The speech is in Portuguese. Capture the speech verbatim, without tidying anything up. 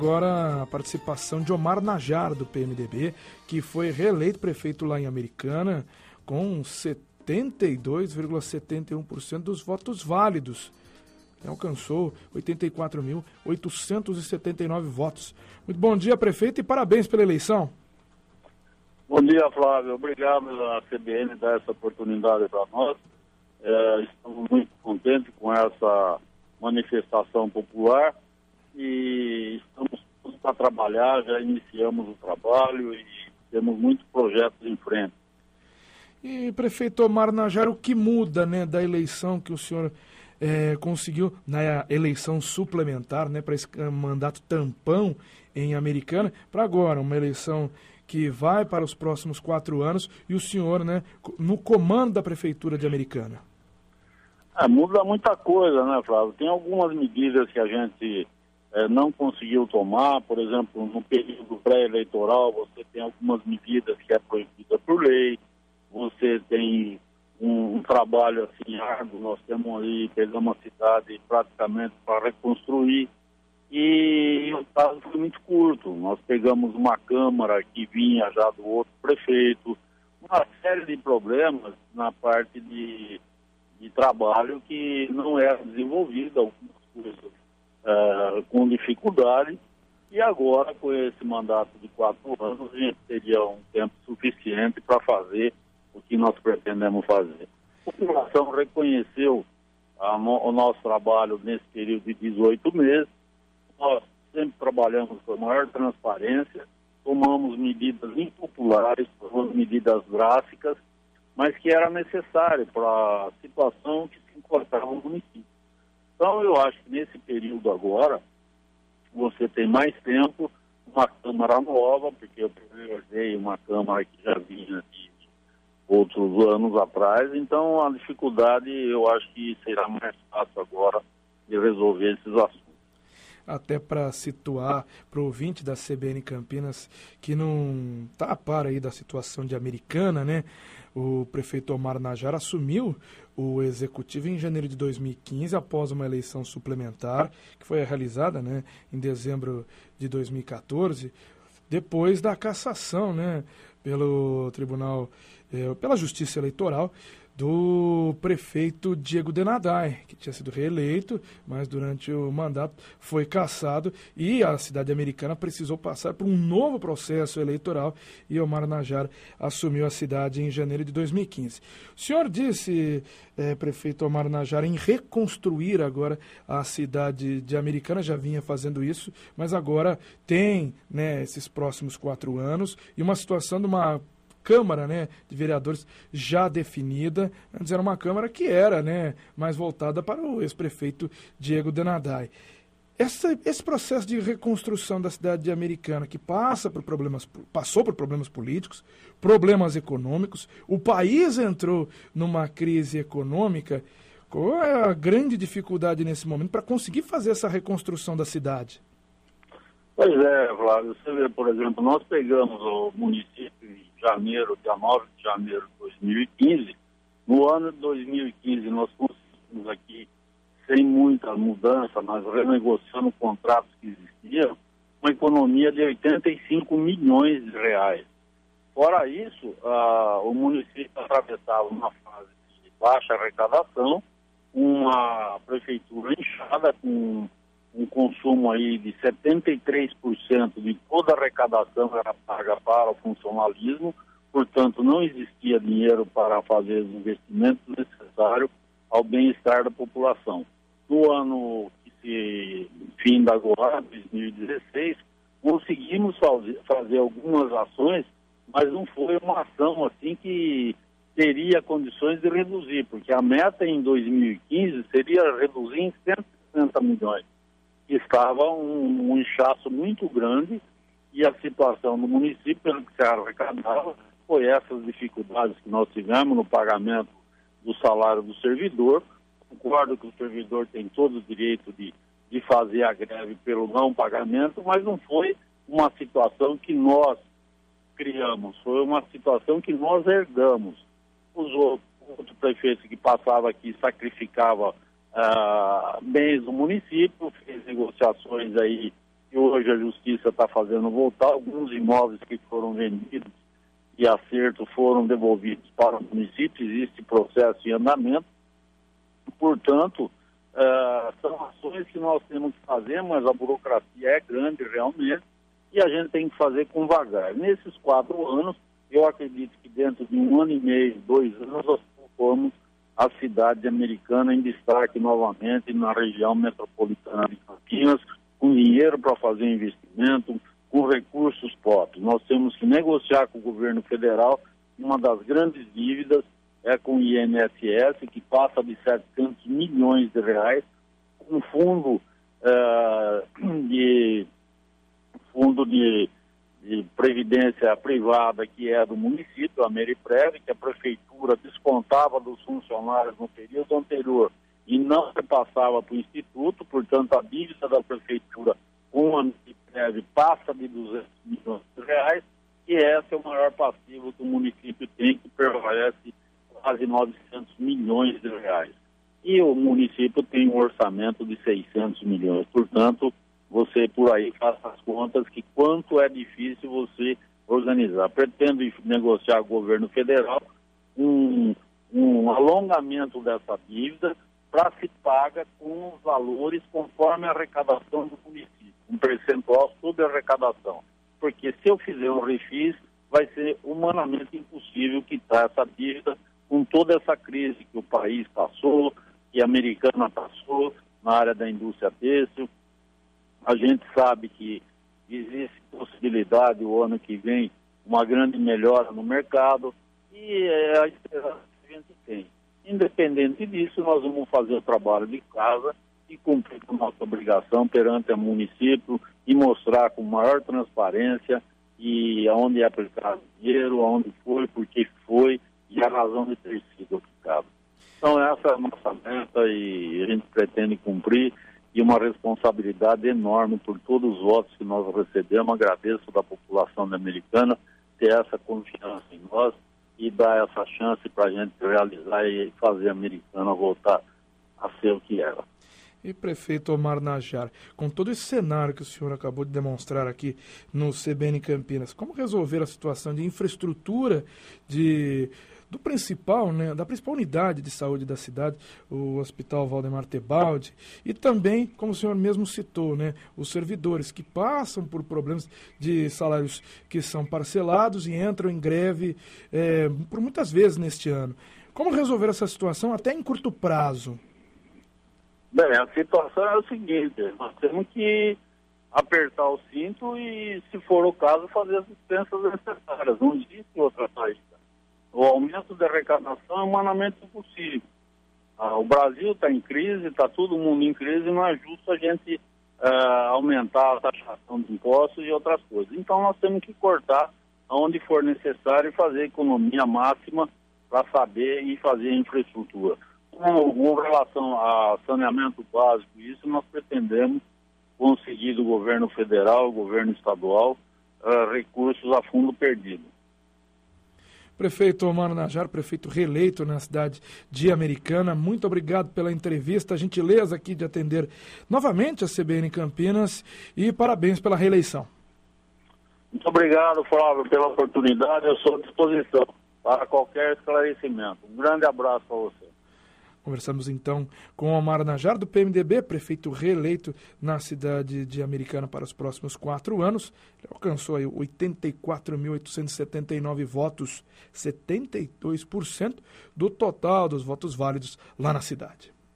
Agora a participação de Omar Najjar, do P M D B, que foi reeleito prefeito lá em Americana com setenta e dois vírgula setenta e um por cento dos votos válidos. Alcançou oitenta e quatro mil oitocentos e setenta e nove votos. Muito bom dia, prefeito, e parabéns pela eleição. Bom dia, Flávio. Obrigado a C B N dar essa oportunidade para nós. É, estamos muito contentes com essa manifestação popular e estamos todos para trabalhar, já iniciamos o trabalho e temos muitos projetos em frente. E, prefeito Omar Najjar, o que muda, né, da eleição que o senhor é, conseguiu na eleição suplementar, né, para esse mandato tampão em Americana, para agora, uma eleição que vai para os próximos quatro anos e o senhor, né, no comando da Prefeitura de Americana? É, muda muita coisa, né, Flávio? Tem algumas medidas que a gente é, não conseguiu tomar, por exemplo, no período pré-eleitoral você tem algumas medidas que é proibida por lei, você tem um, um trabalho assim árduo, nós temos ali, pegamos a cidade praticamente para reconstruir e o prazo foi muito curto. Nós pegamos uma Câmara que vinha já do outro prefeito, uma série de problemas na parte de, de trabalho que não era desenvolvida, algumas coisas é, com dificuldade, e agora com esse mandato de quatro anos a gente teria um tempo suficiente para fazer o que nós pretendemos fazer. A população reconheceu a no, o nosso trabalho nesse período de dezoito meses. Nós sempre trabalhamos com a maior transparência, tomamos medidas impopulares, tomamos medidas drásticas, mas que era necessário para a situação que se encontrava no município. Então eu acho que nesse período agora, você tem mais tempo, uma Câmara nova, porque eu privilegiei uma Câmara que já vinha de outros anos atrás, então a dificuldade eu acho que será mais fácil agora de resolver esses assuntos. Até para situar para o ouvinte da C B N Campinas que não está a par aí da situação de Americana, né? O prefeito Omar Najjar assumiu o executivo em janeiro de dois mil e quinze, após uma eleição suplementar que foi realizada, né, em dezembro de dois mil e quatorze, depois da cassação, né, pelo Tribunal, eh, pela Justiça Eleitoral, do prefeito Diego Denadai, que tinha sido reeleito, mas durante o mandato foi cassado e a cidade americana precisou passar por um novo processo eleitoral e Omar Najjar assumiu a cidade em janeiro de dois mil e quinze. O senhor disse, eh, prefeito Omar Najjar, em reconstruir agora a cidade de Americana, já vinha fazendo isso, mas agora tem, né, esses próximos quatro anos e uma situação de uma Câmara, né, de vereadores já definida. Antes era uma Câmara que era, né, mais voltada para o ex-prefeito Diego Denadai. Essa, esse processo de reconstrução da cidade de Americana, que passa por problemas, passou por problemas políticos, problemas econômicos, o país entrou numa crise econômica. Qual é a grande dificuldade nesse momento para conseguir fazer essa reconstrução da cidade? Pois é, Flávio, você vê, por exemplo, nós pegamos o município em janeiro, dia nove de janeiro de dois mil e quinze. No ano de dois mil e quinze, nós conseguimos aqui, sem muita mudança, mas renegociando contratos que existiam, uma economia de oitenta e cinco milhões de reais. Fora isso, ah, o município atravessava uma fase de baixa arrecadação, uma prefeitura inchada com um consumo aí de setenta e três por cento de toda a arrecadação era paga para o funcionalismo, portanto não existia dinheiro para fazer os investimentos necessários ao bem-estar da população. No ano que se finda agora, dois mil e dezesseis, conseguimos fazer, fazer algumas ações, mas não foi uma ação assim que teria condições de reduzir, porque a meta em dois mil e quinze seria reduzir em cento e sessenta milhões. Estava um, um inchaço muito grande e a situação no município, pelo que se arrecadava, foi essas dificuldades que nós tivemos no pagamento do salário do servidor. Concordo que o servidor tem todo o direito de, de fazer a greve pelo não pagamento, mas não foi uma situação que nós criamos, foi uma situação que nós herdamos. Os outros, outro prefeito que passava aqui sacrificava Uh, bens do município, fez negociações aí que hoje a Justiça está fazendo voltar. Alguns imóveis que foram vendidos e acerto foram devolvidos para o município, existe processo em andamento. Portanto, uh, são ações que nós temos que fazer, mas a burocracia é grande realmente e a gente tem que fazer com vagar. Nesses quatro anos, eu acredito que dentro de um ano e meio, dois anos, nós formos a cidade americana em destaque novamente na região metropolitana de Campinas, com dinheiro para fazer investimento, com recursos próprios. Nós temos que negociar com o governo federal. Uma das grandes dívidas é com o I N S S, que passa de setecentos milhões de reais, um fundo, uh, de, fundo de, de previdência privada que é do município, a Meriprev, que a prefeitura descontava dos funcionários no período anterior e não repassava para o Instituto. Portanto, a dívida da prefeitura com a Meriprev passa de duzentos milhões de reais, e esse é o maior passivo que o município tem, que prevalece quase novecentos milhões de reais. E o município tem um orçamento de seiscentos milhões. Portanto, você por aí faça as contas que quanto é difícil você organizar. Pretendo negociar com o governo federal um, um alongamento dessa dívida para se paga com os valores conforme a arrecadação do município, um percentual sobre a arrecadação. Porque se eu fizer um refis, vai ser humanamente impossível quitar essa dívida com toda essa crise que o país passou, que a Americana passou na área da indústria têxtil. A gente sabe que existe possibilidade o ano que vem uma grande melhora no mercado e é a esperança que a gente tem. Independente disso, nós vamos fazer o trabalho de casa e cumprir com a nossa obrigação perante o município e mostrar com maior transparência e aonde é aplicado o dinheiro, aonde foi, por que foi e a razão de ter sido aplicado. Então essa é a nossa meta e a gente pretende cumprir, e uma responsabilidade enorme por todos os votos que nós recebemos. Agradeço da população da Americana ter essa confiança em nós e dar essa chance para a gente realizar e fazer a Americana voltar a ser o que era. E prefeito Omar Najjar, com todo esse cenário que o senhor acabou de demonstrar aqui no C B N Campinas, como resolver a situação de infraestrutura de, do principal, né, da principal unidade de saúde da cidade, o Hospital Valdemar Tebaldi, e também, como o senhor mesmo citou, né, os servidores que passam por problemas de salários que são parcelados e entram em greve é, por muitas vezes neste ano. Como resolver essa situação até em curto prazo? Bem, a situação é o seguinte, nós temos que apertar o cinto e, se for o caso, fazer as dispensas necessárias. Não existe outra saída. O aumento da arrecadação é humanamente impossível. Ah, o Brasil está em crise, está todo mundo em crise, e não é justo a gente ah, aumentar a taxação de impostos e outras coisas. Então nós temos que cortar onde for necessário e fazer economia máxima para saber e fazer infraestrutura. Com, com relação a saneamento básico, isso nós pretendemos conseguir do governo federal, governo estadual, uh, recursos a fundo perdido. Prefeito Omar Najjar, prefeito reeleito na cidade de Americana, muito obrigado pela entrevista, a gentileza aqui de atender novamente a C B N Campinas e parabéns pela reeleição. Muito obrigado, Flávio, pela oportunidade, eu sou à disposição para qualquer esclarecimento. Um grande abraço para você. Conversamos então com Omar Najjar, do P M D B, prefeito reeleito na cidade de Americana para os próximos quatro anos. Ele alcançou aí oitenta e quatro mil oitocentos e setenta e nove votos, setenta e dois por cento do total dos votos válidos lá na cidade.